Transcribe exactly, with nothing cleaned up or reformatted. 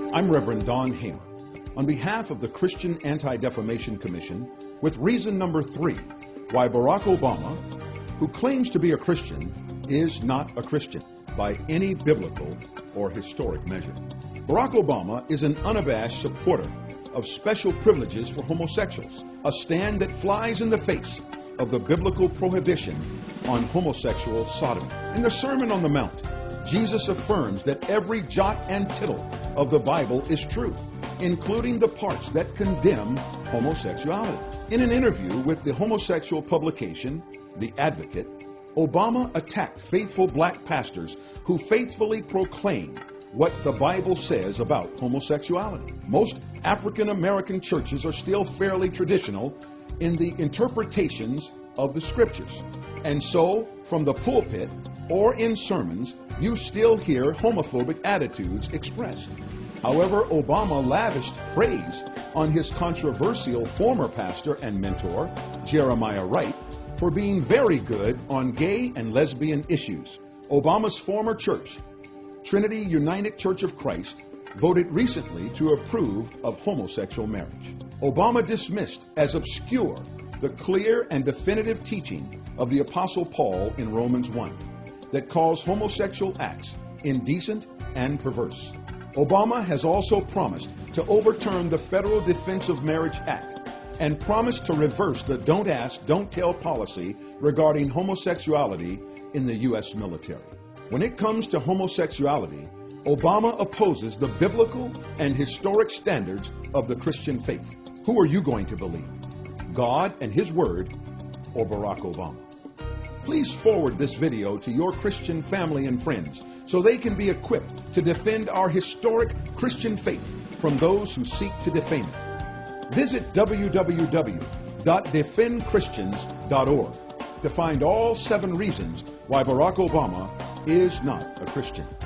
I'm Reverend Don Hamer. On behalf of the Christian Anti-Defamation Commission, with reason number three, why Barack Obama, who claims to be a Christian, is not a Christian by any biblical or historic measure. Barack Obama is an unabashed supporter of special privileges for homosexuals, a stand that flies in the face of the biblical prohibition on homosexual sodomy. In the Sermon on the Mount, Jesus affirms that every jot and tittle of the Bible is true, including the parts that condemn homosexuality. In an interview with the homosexual publication, The Advocate, Obama attacked faithful black pastors who faithfully proclaim what the Bible says about homosexuality. Most African American churches are still fairly traditional in the interpretations of the scriptures. And so, from the pulpit or in sermons, you still hear homophobic attitudes expressed. However, Obama lavished praise on his controversial former pastor and mentor, Jeremiah Wright, for being very good on gay and lesbian issues. Obama's former church, Trinity United Church of Christ, voted recently to approve of homosexual marriage. Obama dismissed as obscure the clear and definitive teaching of the Apostle Paul in Romans one that calls homosexual acts indecent and perverse. Obama has also promised to overturn the Federal Defense of Marriage Act and promised to reverse the don't ask, don't tell policy regarding homosexuality in the U S military. When it comes to homosexuality, Obama opposes the biblical and historic standards of the Christian faith. Who are you going to believe? God and His Word, or Barack Obama? Please forward this video to your Christian family and friends so they can be equipped to defend our historic Christian faith from those who seek to defame it. Visit w w w dot defend christians dot org to find all seven reasons why Barack Obama is not a Christian.